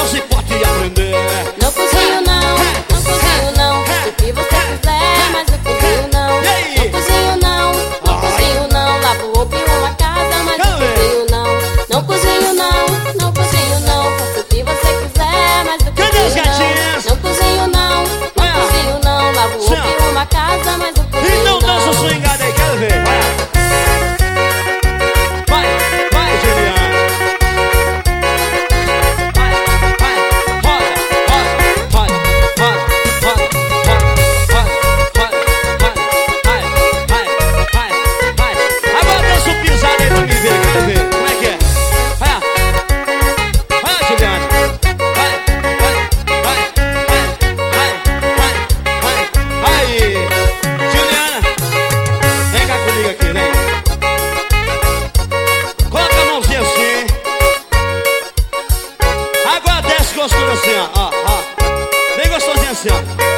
não se pode aprender. Não cozinho não, não cozinho não. O que você quiser, mas eu cozinho não. Não cozinho não, não cozinho não. Lavo roupa em uma casa, mas eu cozinho não. Não cozinho não, não cozinho não. Faço o que você quiser, mas eu cozinho não. Não cozinho não, não cozinho não. Lavo roupa em uma casa, mas eu cozinho não. Então dança o swingado aí, quero ver. Vai, vai, Juliana. Agora dança o pisado aí pra mim ver, quero ver. Como é que é? Vai, vai, Juliana. Vai, vai, vai. Aí, Juliana, vem cá comigo aqui, vem. Coloca a mãozinha assim. Agora desce gostoso assim, ó. Bem gostosinho assim, ó.